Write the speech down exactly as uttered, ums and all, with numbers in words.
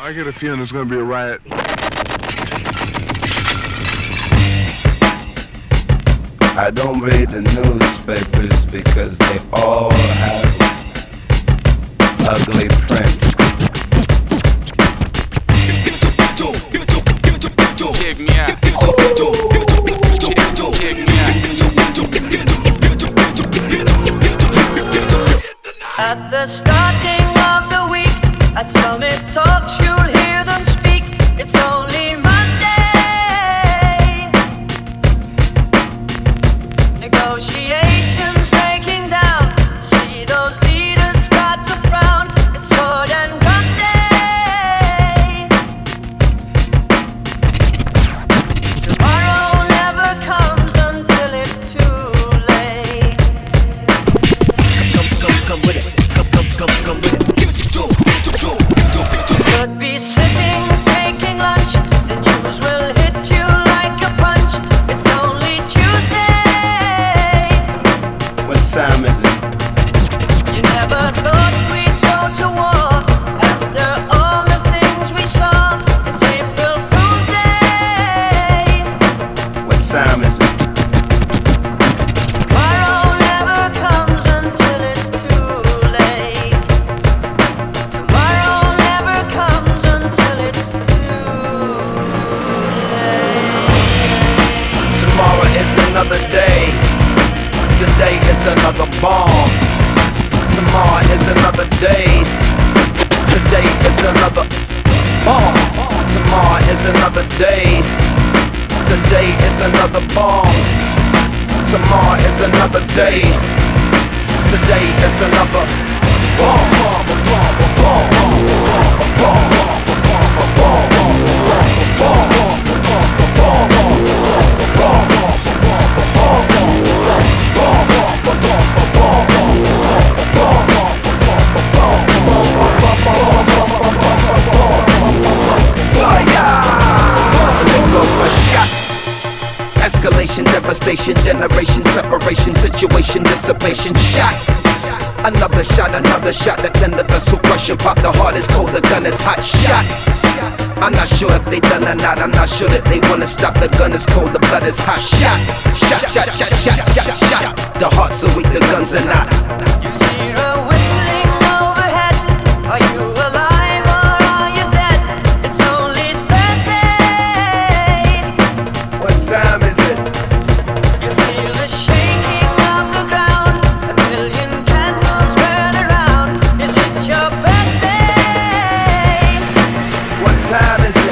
I get a feeling there's going to be a riot. I don't read the newspapers because they all have ugly prints. Check me out. Check me out. At the starting of the week, at Summit Talks, you'll hear them speak. It's only Monday. Negotiations breaking down. See those leaders start to frown. It's sword and gun day. Tomorrow never comes until it's too late. Come, come, come with it. Come, come, come, come with it. Could be sitting, taking lunch. The news will hit you like a punch. It's only Tuesday. What time is it? You never thought we'd go to war after all the things we saw. It's April Fool's Day. What time is it? Tomorrow never comes until it's too late. Tomorrow never comes until it's too late. Tomorrow is another day. Today is another bomb. Tomorrow is another day. Today is another bomb. Tomorrow is another day. Today is another bomb. Tomorrow is another day. Today is another bomb. Bomb, bomb, bomb, bomb, bomb, bomb, bomb, escalation, devastation, generation, separation, situation, dissipation, shot. Another shot, another shot, the tender vessel crushing, pop the heart is cold, the gun is hot, shot. I'm not sure if they done or not, I'm not sure that they wanna stop, the gun is cold, the blood is hot, shot. Shot, shot, shot, shot, shot, shot. The hearts are weak, the guns are not. You hear a whistling overhead. Are you alive or are you dead? It's only Thursday. What time is it? You feel the shaking of the ground. A million candles burn around. Is it your birthday? What time is it?